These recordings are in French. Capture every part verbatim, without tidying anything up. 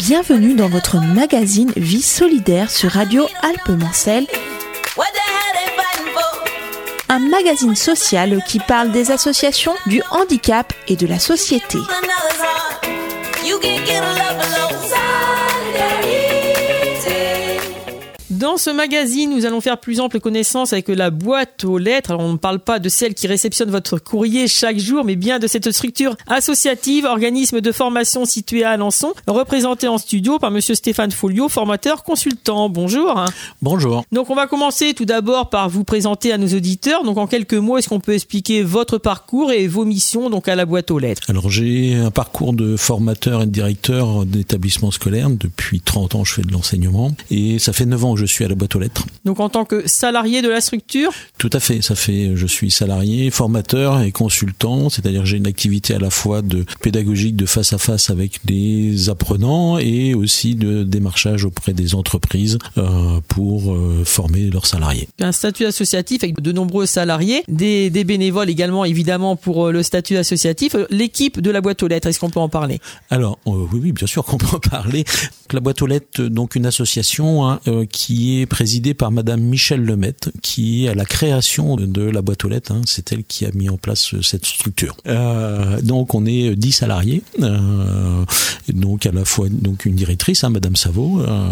Bienvenue dans votre magazine Vie solidaire sur Radio Alpes-Mancelles. Un magazine social qui parle des associations, du handicap et de la société. Dans ce magazine, nous allons faire plus ample connaissance avec la boîte aux lettres. Alors, on ne parle pas de celle qui réceptionne votre courrier chaque jour, mais bien de cette structure associative, organisme de formation situé à Alençon, représenté en studio par monsieur Stéphane Folliot, formateur consultant. Bonjour. Bonjour. Donc, on va commencer tout d'abord par vous présenter à nos auditeurs. Donc, en quelques mots, est-ce qu'on peut expliquer votre parcours et vos missions donc à la boîte aux lettres? Alors, j'ai un parcours de formateur et de directeur d'établissement scolaire. Depuis trente ans, je fais de l'enseignement et ça fait neuf ans que je suis à la boîte aux lettres. Donc en tant que salarié de la structure? Tout à fait, ça fait, je suis salarié, formateur et consultant, c'est-à-dire que j'ai une activité à la fois de pédagogique de face à face avec les apprenants et aussi de démarchage auprès des entreprises euh, pour euh, former leurs salariés. Un statut associatif avec de nombreux salariés, des, des bénévoles également évidemment pour le statut associatif. L'équipe de la boîte aux lettres, est-ce qu'on peut en parler? Alors euh, oui, oui, bien sûr qu'on peut en parler. La boîte aux lettres, donc une association hein, euh, qui est présidée par Madame Michèle Lemaitre, qui est à la création de la boîte aux lettres. Hein, c'est elle qui a mis en place cette structure. Euh, donc on est dix salariés, euh, donc à la fois donc une directrice, hein, Madame Savot, euh,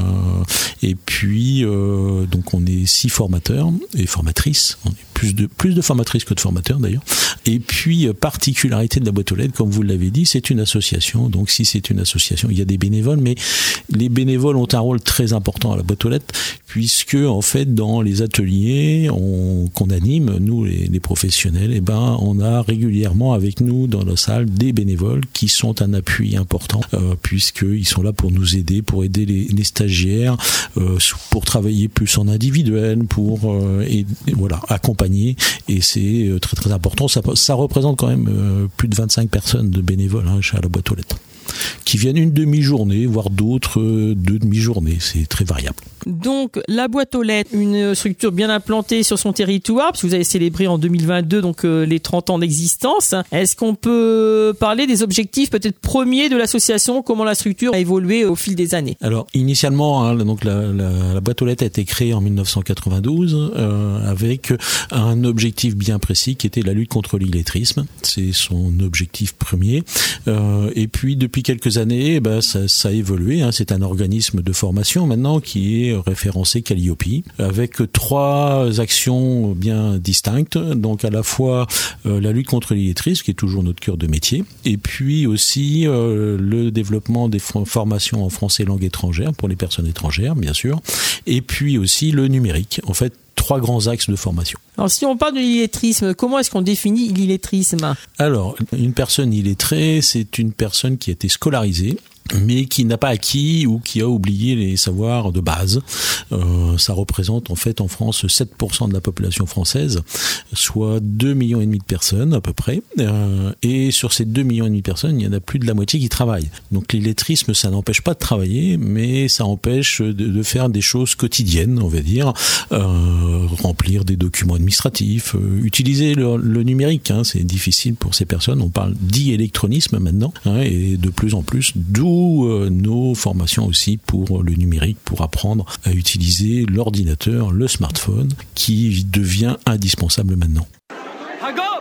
et puis euh, donc on est six formateurs et formatrices. On est plus de plus de formatrices que de formateurs d'ailleurs. Et puis particularité de la boîte aux lettres, comme vous l'avez dit, c'est une association. Donc si c'est une association, il y a des bénévoles, mais les bénévoles ont un rôle très important à la boîte aux lettres, puisque en fait dans les ateliers on, qu'on anime, nous les, les professionnels, et ben on a régulièrement avec nous dans la salle des bénévoles qui sont un appui important, euh, puisqu'ils sont là pour nous aider, pour aider les, les stagiaires, euh, pour travailler plus en individuel, pour euh, et, et voilà accompagner. Et c'est très très important. Ça, ça représente quand même euh, plus de vingt-cinq personnes de bénévoles hein, chez la boîte aux lettres, qui viennent une demi-journée, voire d'autres euh, deux demi-journées. C'est très variable. Donc, la boîte aux lettres, une structure bien implantée sur son territoire, puisque vous avez célébré en deux mille vingt-deux donc euh, les trente ans d'existence. Est-ce qu'on peut parler des objectifs peut-être premiers de l'association, comment la structure a évolué au fil des années? Alors, initialement, hein, donc la, la, la boîte aux lettres a été créée en dix-neuf cent quatre-vingt-douze euh, avec un objectif bien précis qui était la lutte contre l'illettrisme. C'est son objectif premier. Euh, et puis, depuis quelques années, bah, ça, ça a évolué. Hein. C'est un organisme de formation maintenant qui est référencé Calliope, avec trois actions bien distinctes. Donc à la fois euh, la lutte contre l'illettrisme, qui est toujours notre cœur de métier, et puis aussi euh, le développement des formations en français langue étrangère pour les personnes étrangères, bien sûr, et puis aussi le numérique. En fait, trois grands axes de formation. Alors, si on parle de l'illettrisme, comment est-ce qu'on définit l'illettrisme? Alors, une personne illettrée, c'est une personne qui a été scolarisée, mais qui n'a pas acquis ou qui a oublié les savoirs de base. Euh, ça représente en fait en France sept pour cent de la population française, soit deux millions et demi de personnes à peu près. Euh, et sur ces deux millions et demi de personnes, il y en a plus de la moitié qui travaillent. Donc l'illettrisme, ça n'empêche pas de travailler, mais ça empêche de, de faire des choses quotidiennes, on va dire, euh, remplir des documents administratifs, euh, utiliser le, le numérique. Hein, c'est difficile pour ces personnes. On parle d'e-électronisme maintenant, hein, et de plus en plus, d'où Euh, nos formations aussi pour le numérique, pour apprendre à utiliser l'ordinateur, le smartphone, qui devient indispensable maintenant. Jacob,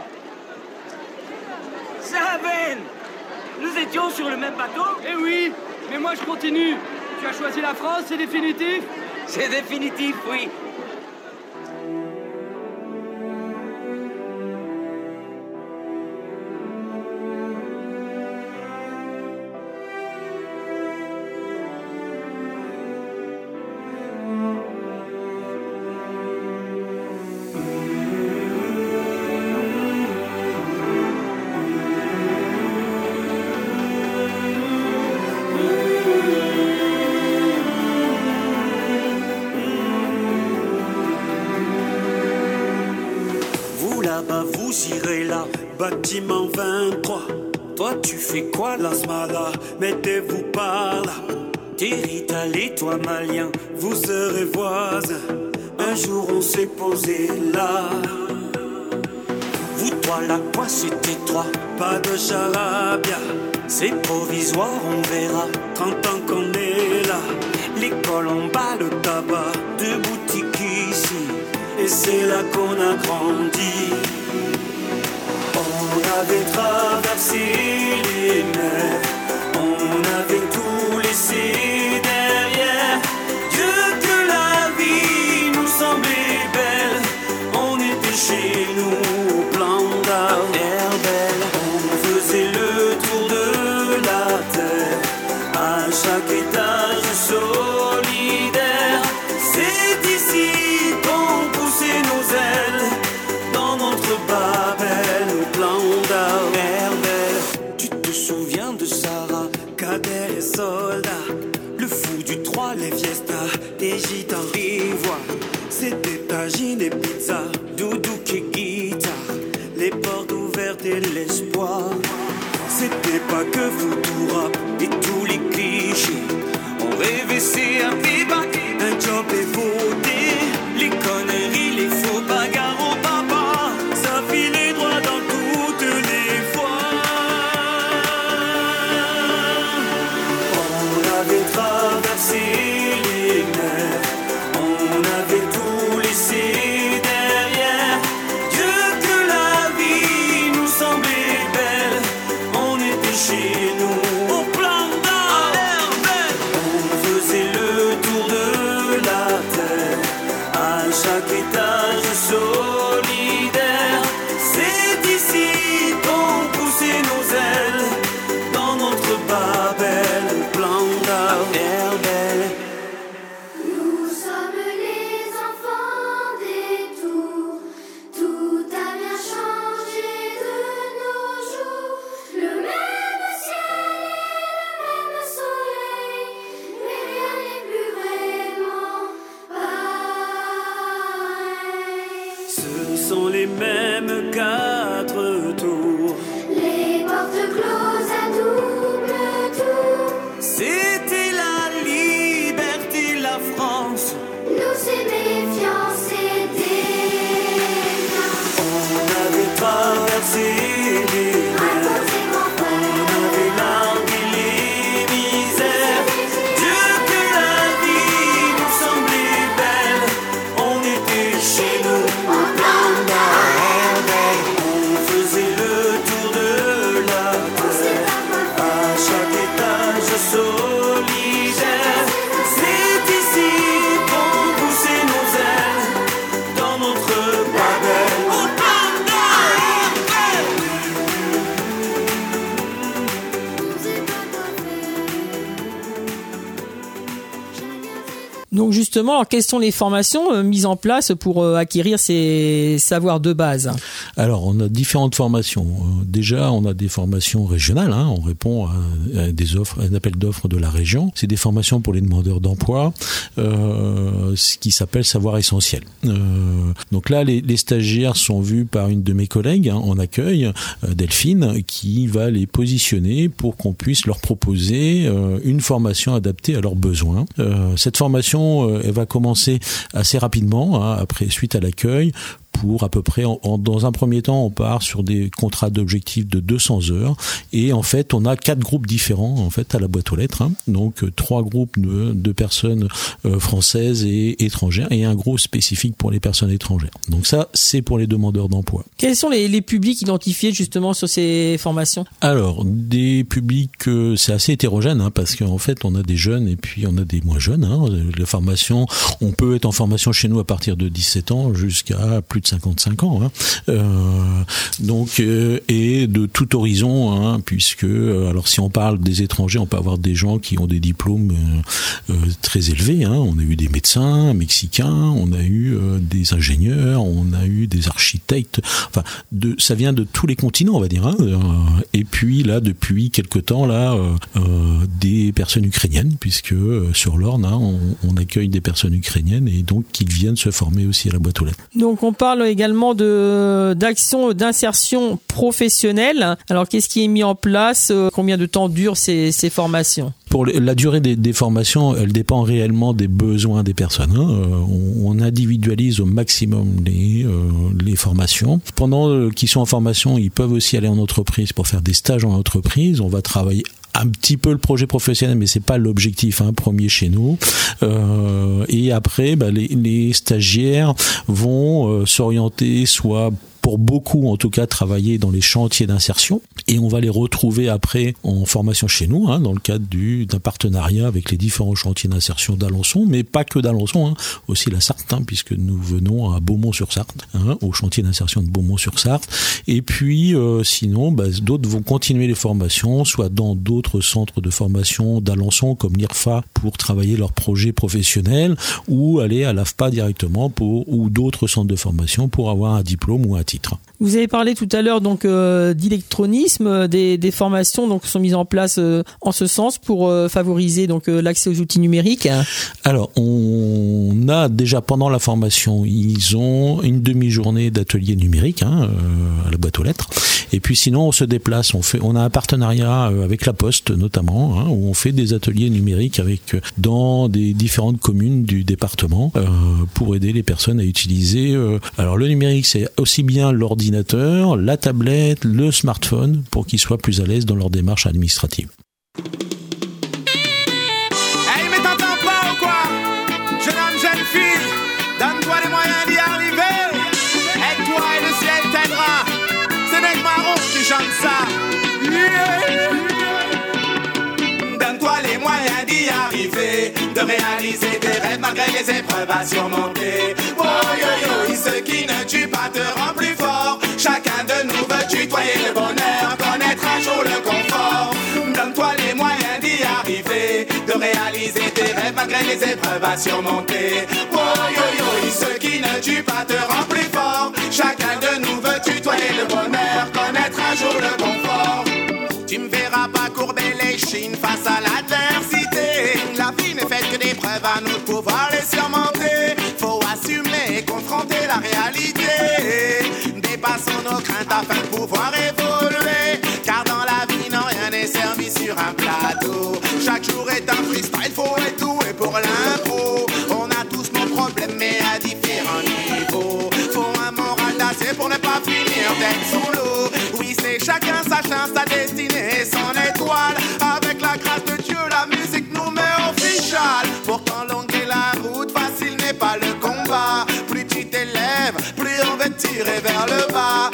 c'est Raven. Nous étions sur le même bateau. Eh oui, mais moi je continue. Tu as choisi la France, c'est définitif? C'est définitif, oui. Là-bas vous irez là, bâtiment vingt-trois. Toi tu fais quoi là, Smala? Mettez-vous par là. Territal et toi malien, vous serez voisins. Un jour on s'est posé là. Vous trois voilà quoi c'est étroit. Pas de charabia, c'est provisoire, on verra. Trente ans qu'on est là, l'école on bat le tabac. Deux boutiques ici, et c'est là qu'on a grandi. On avait traversé les mers, on avait tout laissé derrière. Dieu que la vie nous semblait belle, on était chez nous au plan d'Herbel. On faisait le tour de la terre, à chaque étage solidaire. C'est ici qu'on poussait nos ailes, dans notre Babel au plan d'Herbel. Tu te souviens de Sarah, Kader et Soldat, le fou du trois, les fiestas, les gitans, les voix. C'était tagine et pizza, doudouk et guitare, les portes ouvertes et l'espoir. C'était pas que foutu rap et tous les clichés. On rêvait c'est un payback, un job et voter. Les conneries, les faux bagarres au papa, ça filait droit dans toutes les fois. On avait traversé les mers, on avait tout laissé derrière. Dieu que la vie nous semblait belle, on était chez nous au plan d'Herbel. On faisait le tour de la terre, à chaque étage solidaire. C'est ici qu'on poussait nos ailes, dans notre Babel, au plan d'Herbel. Nous sommes les enfants des tours, tout a bien changé de nos jours. Le même ciel et le même soleil, mais rien n'est plus vraiment pareil. Ce sont les mêmes quatre tours. Les portes closes à double tour, C'était la liberté, la France. nous c'est méfiance et défiance. On avait traversé les mers, Racontez mon on frère, avait largué les misères. Dieu que la vie nous semblait belle, on était chez nous au plan d'Herbel. On faisait le tour de la terre, à chaque étage solidaire. C'est ici qu'on poussait nos ailes, dans notre Babel, au plan d'Herbel. on sait pas quoi faire. Donc justement, alors, quelles sont les formations euh, mises en place pour euh, acquérir ces savoirs de base? Alors, on a différentes formations. Euh, Déjà, on a des formations régionales. Hein, on répond à, à des offres, à un appel d'offres de la région. C'est des formations pour les demandeurs d'emploi, euh, ce qui s'appelle savoir essentiel. Euh, donc là, les, les stagiaires sont vus par une de mes collègues hein, en accueil, euh, Delphine, qui va les positionner pour qu'on puisse leur proposer euh, une formation adaptée à leurs besoins. Euh, cette formation, euh, elle va commencer assez rapidement, hein, après suite à l'accueil. Pour à peu près, en, en, dans un premier temps, on part sur des contrats d'objectifs de deux cents heures et en fait, on a quatre groupes différents en fait à la boîte aux lettres. Hein. Donc trois groupes de, de personnes euh, françaises et étrangères et un groupe spécifique pour les personnes étrangères. Donc ça, c'est pour les demandeurs d'emploi. Quels sont les, les publics identifiés justement sur ces formations? Alors, des publics, euh, c'est assez hétérogène hein, parce qu'en fait, on a des jeunes et puis on a des moins jeunes. Hein. La formation, on peut être en formation chez nous à partir de dix-sept ans jusqu'à plus de cinquante-cinq ans. Hein. Euh, donc, euh, et de tout horizon, hein, puisque, euh, alors si on parle des étrangers, on peut avoir des gens qui ont des diplômes euh, euh, très élevés. Hein. On a eu des médecins mexicains, on a eu euh, des ingénieurs, on a eu des architectes. Enfin, de, ça vient de tous les continents, on va dire. Hein. Euh, et puis là, depuis quelque temps, là, euh, euh, des personnes ukrainiennes, puisque euh, sur l'Orne, hein, on, on accueille des personnes ukrainiennes et donc qu'ils viennent se former aussi à la boîte aux lettres. Donc on parle également de d'actions d'insertion professionnelle. Alors qu'est-ce qui est mis en place? Combien de temps durent ces, ces formations? pour la durée des, des formations, elle dépend réellement des besoins des personnes. Hein. On, on individualise au maximum les, euh, les formations. Pendant euh, qu'ils sont en formation, ils peuvent aussi aller en entreprise pour faire des stages en entreprise. On va travailler un petit peu le projet professionnel, mais c'est pas l'objectif hein, premier chez nous. Euh, et après, bah, les, les stagiaires vont euh, s'orienter soit pour beaucoup, en tout cas, travailler dans les chantiers d'insertion. Et on va les retrouver après en formation chez nous, hein, dans le cadre du, d'un partenariat avec les différents chantiers d'insertion d'Alençon, mais pas que d'Alençon, hein, aussi la Sarthe, hein, puisque nous venons à Beaumont-sur-Sarthe, hein, au chantier d'insertion de Beaumont-sur-Sarthe. Et puis, euh, sinon, bah, d'autres vont continuer les formations, soit dans d'autres centres de formation d'Alençon, comme l'I R F A, pour travailler leur projet professionnel, ou aller à l'A F P A directement, pour, ou d'autres centres de formation pour avoir un diplôme ou un titre. Vous avez parlé tout à l'heure donc euh, d'électronisme, des, des formations donc sont mises en place euh, en ce sens pour euh, favoriser donc euh, l'accès aux outils numériques. Alors on a déjà pendant la formation, ils ont une demi-journée d'atelier numérique hein, euh, à la boîte aux lettres. Et puis sinon on se déplace, on fait, on a un partenariat avec la Poste notamment, hein, où on fait des ateliers numériques avec dans des différentes communes du département euh, pour aider les personnes à utiliser. Euh, alors le numérique c'est aussi bien l'ordinateur, la tablette, le smartphone pour qu'ils soient plus à l'aise dans leur démarche administrative. Hey mais t'entends pas ou quoi? Jeune homme, jeune fille, donne-toi les moyens d'y arriver. Aide-toi et le ciel t'aidera. C'est des marrons qui chantent ça. Yeah. Donne-toi les moyens d'y arriver, de réaliser tes rêves malgré les épreuves à surmonter. Oh yo yo, ce qui ne tue pas te rend plus fort. Chacun de nous veut tutoyer le bonheur, connaître un jour le confort. Donne-toi les moyens d'y arriver, de réaliser tes rêves malgré les épreuves à surmonter. Oh yo yo, ce qui ne tue pas te rend plus fort. Chacun de nous veut tutoyer le bonheur, connaître un jour le confort. Tu me verras pas courber les chines face à l'adversité. La vie n'est faite que d'épreuves, à nous de pouvoir les surmonter. Faut assumer et confronter la réalité. Dépassons nos craintes afin de pouvoir évoluer. Car dans la vie, non, rien n'est servi sur un plateau. Chaque jour est un freestyle, faut être doué pour l'impro. On a tous nos problèmes, mais à différents niveaux. Faut un moral d'acier pour ne pas finir d'être sous l'eau. Oui, c'est chacun sa chance, sa destinée et son étoile. Avec la grâce de Dieu, la musique nous met au fichal. Pourtant, longue est la route, facile n'est pas le combat. Plus tu t'élèves, plus on va te tirer vers le bas.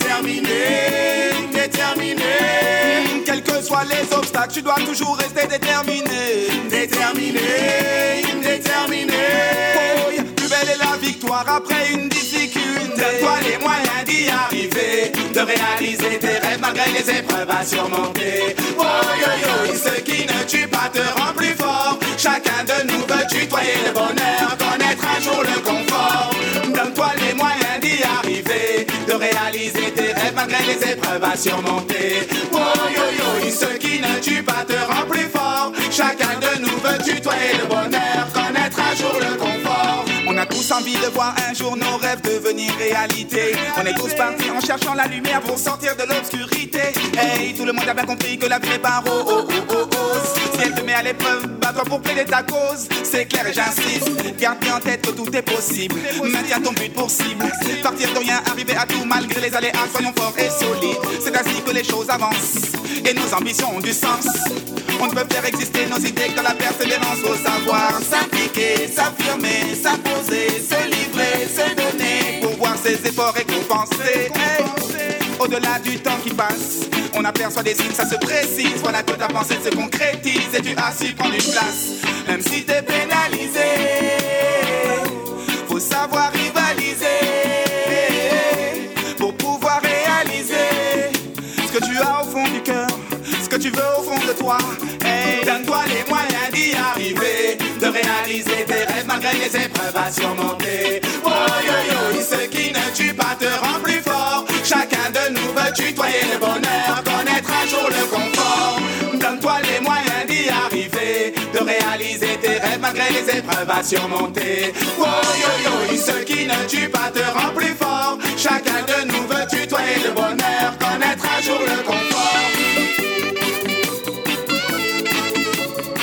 Déterminé, déterminé. Quels que soient les obstacles, tu dois toujours rester déterminé. Déterminé, déterminé. Oh, plus belle est la victoire après une difficulté. Donne-toi les moyens d'y arriver, de réaliser tes rêves malgré les épreuves à surmonter. Oh yo yo, ce qui ne tue pas te rend plus fort. Chacun de nous veut tutoyer le bonheur, connaître un jour le confort. Donne-toi les moyens d'y arriver, de réaliser tes rêves malgré les épreuves à surmonter. Oh yo yo, ce qui ne tue pas te rend plus fort. Chacun de nous veut tutoyer le bonheur, connaître un jour le confort. On a tous envie de voir un jour nos rêves devenir réalité. On est tous partis en cherchant la lumière pour sortir de l'obscurité. Hey, tout le monde a bien compris que la vie n'est pas rose. Oh, oh, oh, oh. Si elle te met à l'épreuve, bats-toi pour plaider ta cause. C'est clair et j'insiste, garde bien en tête que tout est possible. Maintiens ton but pour cible. Partir de rien, arriver à tout malgré les aléas. Soyons forts et solides. C'est ainsi que les choses avancent et nos ambitions ont du sens. On ne peut faire exister nos idées que dans la persévérance. Faut savoir s'impliquer, s'affirmer, s'imposer, se livrer, se donner pour voir ses efforts récompensés. Hey. Au-delà du temps qui passe, on aperçoit des signes, ça se précise. Voilà que ta pensée se concrétise et tu as su prendre une place. Même si t'es pénalisé, faut savoir rivaliser pour pouvoir réaliser ce que tu as au fond du cœur, ce que tu veux au fond de toi. Hey, donne-toi les moyens d'y arriver, de réaliser tes rêves malgré les épreuves à surmonter. Oh yo yo, ce qui ne tue pas te rend plus fort. Chacun de nous veut tutoyer le bonheur, connaître un jour le confort. Donne-toi les moyens d'y arriver, de réaliser tes rêves malgré les épreuves à surmonter. Oh yo yo, ce qui ne tue pas te rend plus fort. Chacun de nous veut tutoyer le bonheur, connaître un jour le confort.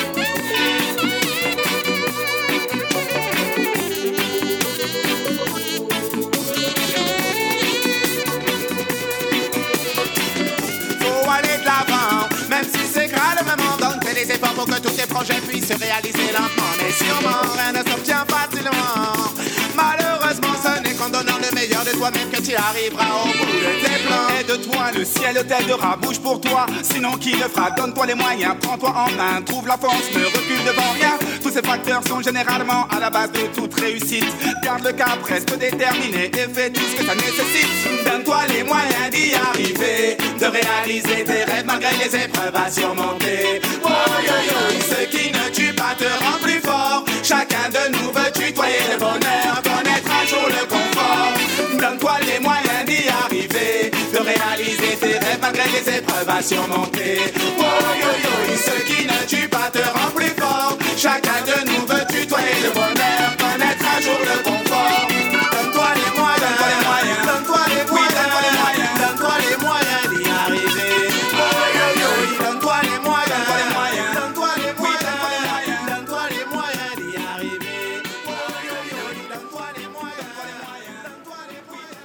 pour que tous tes projets puissent se réaliser lentement mais sûrement. Rien ne s'obtient facilement. Malheureusement, ce n'est qu'en donnant le meilleur de toi-même que tu arriveras au bout de tes plans. Aide-toi, le ciel t'aidera, bouge pour toi. Sinon, qui le fera? Donne-toi les moyens, prends-toi en main. Trouve la force, ne recule devant rien. Tous ces facteurs sont généralement à la base de toute réussite. Garde le cap, reste déterminé et fais tout ce que ça nécessite. Donne-toi les moyens d'y arriver, de réaliser tes rêves malgré les épreuves à surmonter. Oh yo yo, ce qui ne tue pas te rend plus fort. Chacun de nous veut tutoyer le bonheur, connaître un jour le confort. Donne-toi les moyens d'y arriver, de réaliser tes rêves malgré les épreuves à surmonter. Oh yo yo, ce qui ne tue pas te rend plus fort. Chacun de nous veut tutoyer le bonheur, connaître un jour le confort. Donne-toi les moyens, donne-toi les moyens, donne-toi les moyens d'y arriver. Oh yo yo, donne-toi les moyens, donne-toi les moyens, donne-toi les moyens d'y arriver. Oh yo yo, donne-toi les moyens, donne-toi les moyens.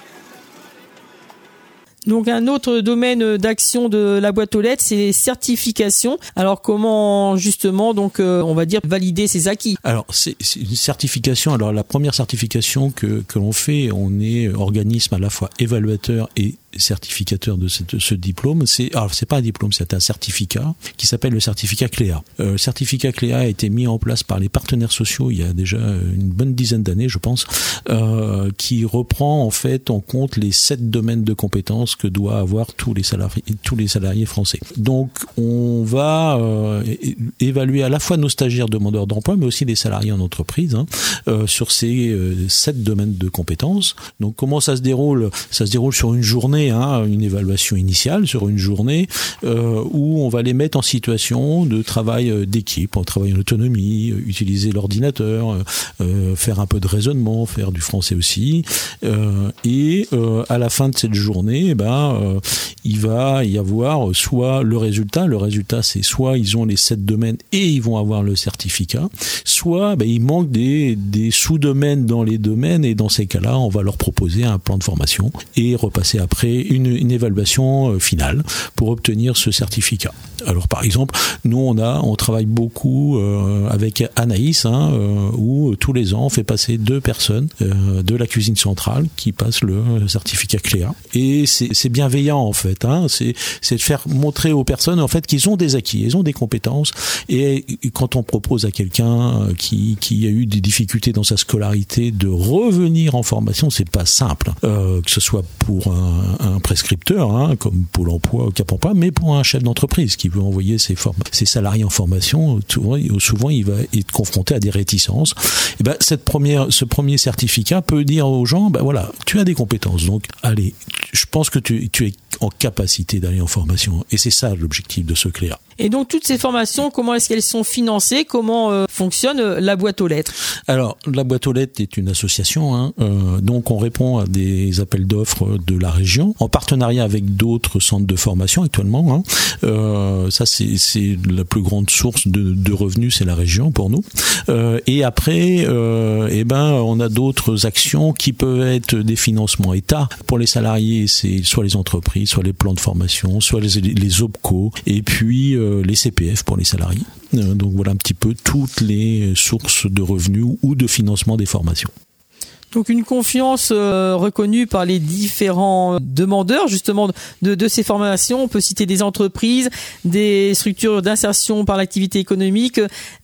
Donc un autre domaine d'action de la boîte aux lettres, c'est les certifications. Alors comment justement donc euh, on va dire valider ses acquis? Alors c'est, c'est une certification. Alors la première certification que que l'on fait, on est organisme à la fois évaluateur et certificateur de cette, ce diplôme. C'est alors c'est pas un diplôme, c'est un certificat qui s'appelle le certificat C L E A. Euh, le certificat C L E A a été mis en place par les partenaires sociaux il y a déjà une bonne dizaine d'années, je pense, euh, qui reprend en fait en compte les sept domaines de compétences que doivent avoir tous les salariés, tous les salariés français. Donc on va euh, évaluer à la fois nos stagiaires demandeurs d'emploi, mais aussi les salariés en entreprise, hein, euh, sur ces euh, sept domaines de compétences. Donc comment ça se déroule? Ça se déroule sur une journée. Hein, une évaluation initiale sur une journée euh, où on va les mettre en situation de travail d'équipe, en travail en autonomie, euh, utiliser l'ordinateur, euh, euh, faire un peu de raisonnement, faire du français aussi. Euh, et euh, à la fin de cette journée, eh ben, euh, il va y avoir soit le résultat. Le résultat, c'est soit ils ont les sept domaines et ils vont avoir le certificat, soit ben, il manque des, des sous-domaines dans les domaines et dans ces cas-là, on va leur proposer un plan de formation et repasser après Une, une évaluation finale pour obtenir ce certificat. Alors par exemple, nous on a, on travaille beaucoup euh, avec Anaïs, hein, euh, où tous les ans on fait passer deux personnes euh, de la cuisine centrale qui passent le certificat C L E A. Et c'est, c'est bienveillant en fait, hein, c'est, c'est de faire montrer aux personnes en fait qu'ils ont des acquis, ils ont des compétences. Et quand on propose à quelqu'un qui qui a eu des difficultés dans sa scolarité de revenir en formation, c'est pas simple, euh, que ce soit pour un un prescripteur, hein, comme Pôle emploi ou Cap emploi, mais pour un chef d'entreprise qui veut envoyer ses, form- ses salariés en formation, souvent, souvent il va être confronté à des réticences. Et ben, cette première, ce premier certificat peut dire aux gens, ben voilà, tu as des compétences, donc allez, je pense que tu, tu es en capacité d'aller en formation. Et c'est ça l'objectif de ce C L E A. Et donc toutes ces formations, comment est-ce qu'elles sont financées? Comment euh, fonctionne euh, la boîte aux lettres? Alors la boîte aux lettres est une association, hein, euh, donc on répond à des appels d'offres de la région en partenariat avec d'autres centres de formation actuellement. Hein. Euh, ça c'est, c'est la plus grande source de, de revenus, c'est la région pour nous. Euh, et après, euh, eh ben on a d'autres actions qui peuvent être des financements État pour les salariés, c'est soit les entreprises, soit les plans de formation, soit les, les OPCO, et puis euh, les C P F pour les salariés. Euh, donc voilà un petit peu toutes les sources de revenus ou de financement des formations. Donc une confiance euh, reconnue par les différents demandeurs justement de, de ces formations. On peut citer des entreprises, des structures d'insertion par l'activité économique,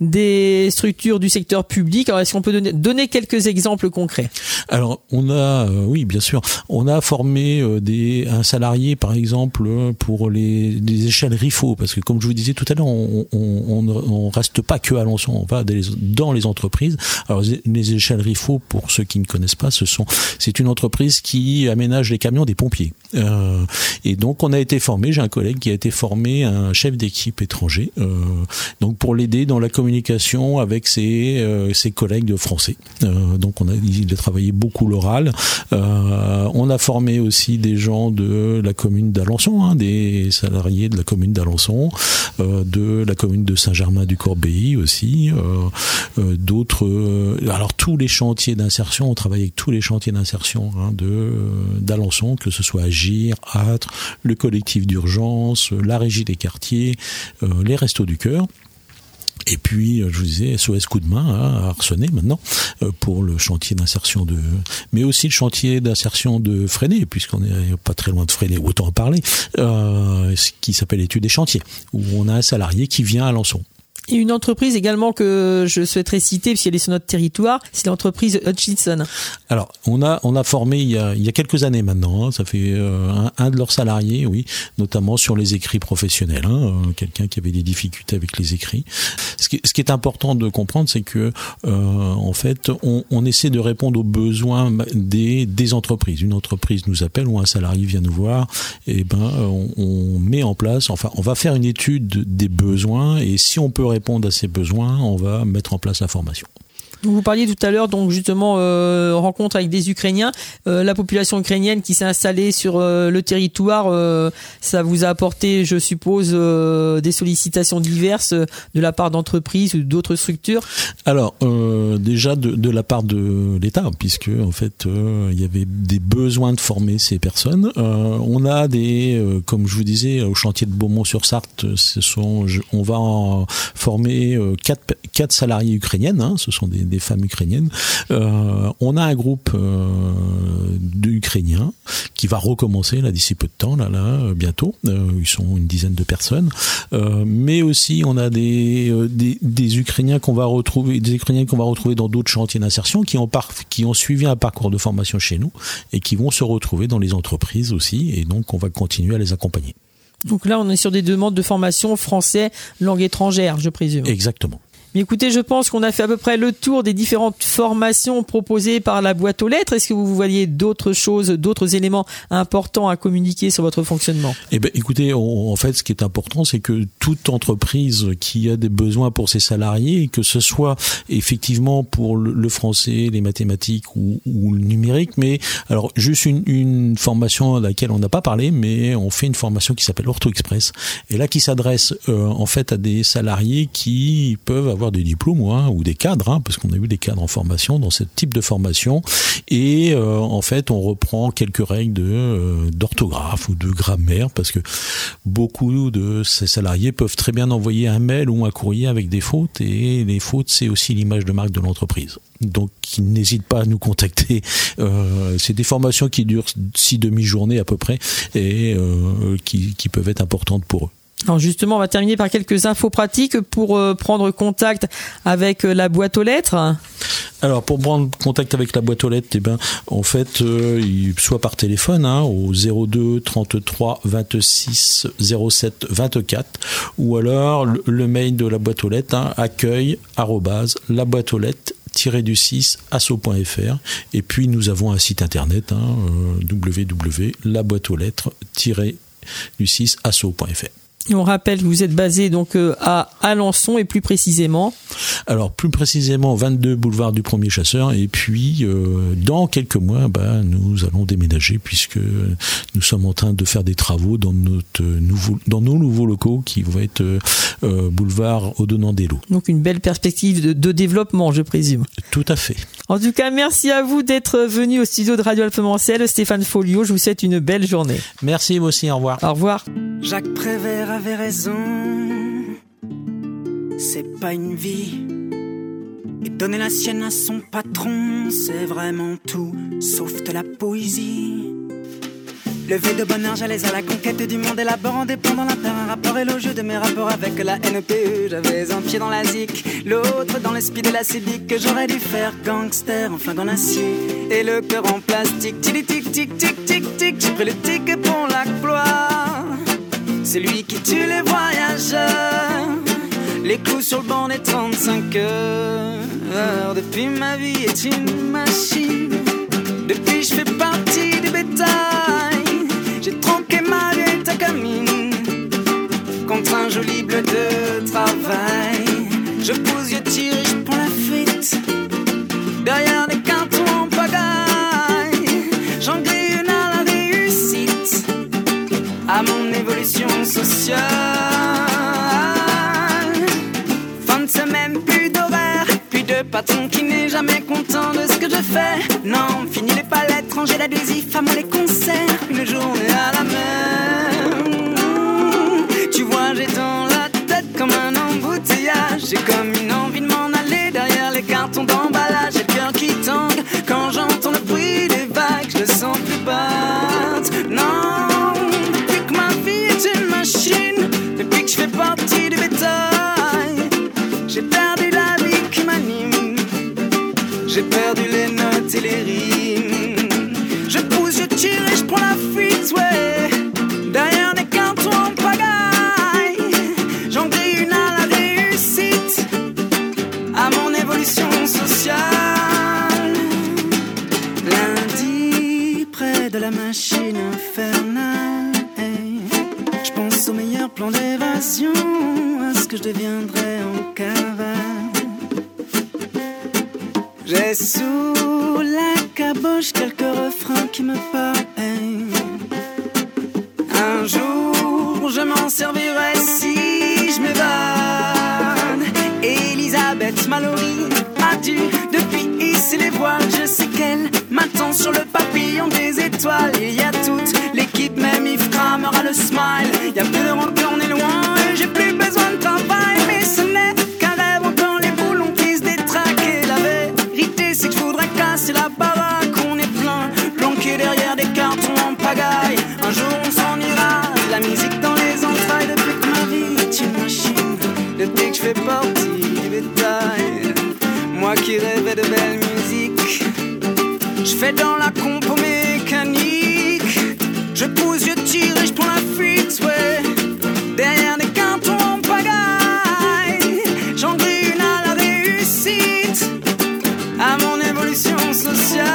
des structures du secteur public. Alors est-ce qu'on peut donner, donner quelques exemples concrets? Alors on a, euh, oui bien sûr, on a formé euh, des, un salarié par exemple pour les, les échelles R I F O, parce que comme je vous disais tout à l'heure, on, on, on, on reste pas que à Alençon, on va dans les entreprises. Alors les échelles R I F O, pour ceux qui ne connaissent pas, ce sont, c'est une entreprise qui aménage les camions des pompiers. Euh, et donc on a été formé, j'ai un collègue qui a été formé, un chef d'équipe étranger, euh, donc pour l'aider dans la communication avec ses, euh, ses collègues de français. Euh, donc on a, il a travaillé beaucoup l'oral. Euh, on a formé aussi des gens de la commune d'Alençon, hein, des salariés de la commune d'Alençon, euh, de la commune de Saint-Germain-du-Corbéis aussi, euh, euh, d'autres. Euh, alors tous les chantiers d'insertion, on travaille avec tous les chantiers d'insertion hein, de euh, d'Alençon, que ce soit Agir, Âtre, le collectif d'urgence, la régie des quartiers, euh, les restos du cœur. Et puis, je vous disais, S O S coup de main à Arcenay maintenant, pour le chantier d'insertion de... Mais aussi le chantier d'insertion de Fresnay, puisqu'on n'est pas très loin de Fresnay, autant en parler, euh, ce qui s'appelle l'étude des chantiers, où on a un salarié qui vient à Alençon. Et une entreprise également que je souhaiterais citer, puisqu'elle est sur notre territoire, c'est l'entreprise Hutchinson. Alors, on a on a formé il y a il y a quelques années maintenant, hein, ça fait euh, un, un de leurs salariés, oui, notamment sur les écrits professionnels, hein, euh, quelqu'un qui avait des difficultés avec les écrits. Ce qui, ce qui est important de comprendre, c'est que euh, en fait, on, on essaie de répondre aux besoins des des entreprises. Une entreprise nous appelle ou un salarié vient nous voir, et ben on, on met en place, enfin, on va faire une étude des besoins, et si on peut répondre à ces besoins, on va mettre en place la formation. Vous parliez tout à l'heure, donc justement, euh, rencontre avec des Ukrainiens. Euh, la population ukrainienne qui s'est installée sur euh, le territoire, euh, ça vous a apporté, je suppose, euh, des sollicitations diverses de la part d'entreprises ou d'autres structures? Alors, euh, déjà de, de la part de l'État, puisque en fait, euh, il y avait des besoins de former ces personnes. Euh, on a des, euh, comme je vous disais, au chantier de Beaumont-sur-Sarthe, ce sont, je, on va en former euh, quatre, quatre salariés ukrainiennes. Hein, ce sont des, des femmes ukrainiennes. Euh, on a un groupe euh, d'Ukrainiens qui va recommencer là d'ici peu de temps, là, là bientôt. Euh, ils sont une dizaine de personnes. Euh, mais aussi, on a des, euh, des, des Ukrainiens qu'on va retrouver, des Ukrainiens qu'on va retrouver dans d'autres chantiers d'insertion, qui ont par, qui ont suivi un parcours de formation chez nous et qui vont se retrouver dans les entreprises aussi. Et donc, on va continuer à les accompagner. Donc là, on est sur des demandes de formation français, langue étrangère, je présume. Exactement. Mais écoutez, je pense qu'on a fait à peu près le tour des différentes formations proposées par la boîte aux lettres. Est-ce que vous voyez d'autres choses, d'autres éléments importants à communiquer sur votre fonctionnement? Eh ben, écoutez, on, en fait, ce qui est important, c'est que toute entreprise qui a des besoins pour ses salariés, que ce soit effectivement pour le, le français, les mathématiques ou, ou le numérique, mais alors juste une, une formation à laquelle on n'a pas parlé, mais on fait une formation qui s'appelle Ortho Express, et là qui s'adresse euh, en fait à des salariés qui peuvent avoir des diplômes hein, ou des cadres, hein, parce qu'on a eu des cadres en formation dans ce type de formation, et euh, en fait on reprend quelques règles de, euh, d'orthographe ou de grammaire, parce que beaucoup de ces salariés peuvent très bien envoyer un mail ou un courrier avec des fautes, et les fautes c'est aussi l'image de marque de l'entreprise. Donc ils n'hésitent pas à nous contacter. Euh, c'est des formations qui durent six demi-journées à peu près, et euh, qui, qui peuvent être importantes pour eux. Alors justement, on va terminer par quelques infos pratiques pour euh, prendre contact avec euh, la boîte aux lettres. Alors pour prendre contact avec la boîte aux lettres, eh ben en fait, euh, soit par téléphone hein, au zéro deux trente-trois vingt-six zéro sept vingt-quatre, ou alors le, le mail de la boîte aux lettres hein, accueil arobase la boîte aux lettres du six asso point f r, et puis nous avons un site internet hein, euh, w w w point la boîte aux lettres du six asso point f r. Et on rappelle que vous êtes basé donc à Alençon, et plus précisément. Alors plus précisément vingt-deux boulevard du Premier Chasseur, et puis euh, dans quelques mois, bah, nous allons déménager puisque nous sommes en train de faire des travaux dans notre nouveau, dans nos nouveaux locaux qui vont être euh, boulevard Odonandello. Donc une belle perspective de, de développement, je présume. Tout à fait. En tout cas, merci à vous d'être venu au studio de Radio Alpemancel, Stéphane Folliot. Je vous souhaite une belle journée. Merci, vous aussi. Au revoir. Au revoir. Jacques Prévert avait raison, c'est pas une vie. Et donner la sienne à son patron, c'est vraiment tout, sauf de la poésie. Levé de bonne heure, j'allais à la conquête du monde, élaborant des plans dans la terre, un rapport élogieux de mes rapports avec la N P E. J'avais un pied dans la zik, l'autre dans le speed de la civique, que j'aurais dû faire gangster, en flingue en acier, et le cœur en plastique. Tic tic tic tic tic tic, j'ai pris le ticket pour la gloire. C'est lui qui tue les voyageurs, les clous sur le banc des trente-cinq heures. Depuis ma vie est une machine, depuis je fais partie du bétail. J'ai tronqué ma vieille Takamine contre un joli bleu de travail. Je pousse, je tire et je prends la fuite derrière des cartons en pagaille. J'en grille une à la réussite, à mon évolution sociale. Fin de semaine, plus d'horaire, plus de patron qui n'est jamais content de ce que je fais. Non, fini les palettes, ranger l'adhésif, à moi les concerts, une journée à la mer. Tu vois, j'ai dans la tête comme un embouteillage, j'ai comme J'ai perdu les notes et les rimes. Je pousse, je tire et je prends la fuite, ouais. Derrière des cartons en pagaille, j'en grille une à la réussite, à mon évolution sociale. Lundi, près de la machine infernale, hey, je pense au meilleur plan d'évasion, à ce que je deviendrai en cavale. J'ai sous la caboche quelques refrains qui me parlent. Un jour, je m'en servirai si je m'évade. Elisabeth Mallory a dû depuis hisser les voiles. Je sais qu'elle m'attend sur le papillon des étoiles. Il y a toute l'équipe, même Yves Kramer a le smile. Il y a peu de rancœur, on est loin et j'ai plus besoin de travail. Mais ce n'est qu'un rêve, encore les boulons qui se détraquent. Et la vérité, c'est que je voudrais casser la baraque. On est plein, planqué derrière des cartons en pagaille. Un jour on s'en ira, la musique dans les entrailles. Depuis que ma vie est une machine, depuis que je fais partie du bétail. Moi qui rêvais de belle musique, je fais dans la compo mécanique. Je pousse, je tire et je prends la fuite, ouais. Derrière des cartons en pagaille, j'en grille une à la réussite, à mon évolution sociale.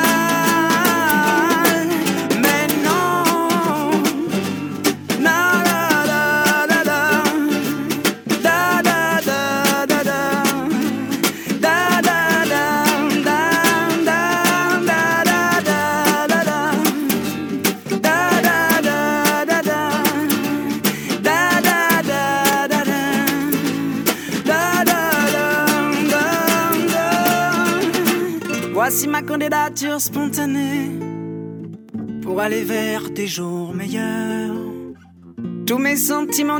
Voici ma candidature spontanée pour aller vers des jours meilleurs. Tous mes sentiments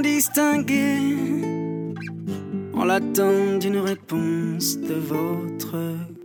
distingués en l'attente d'une réponse de votre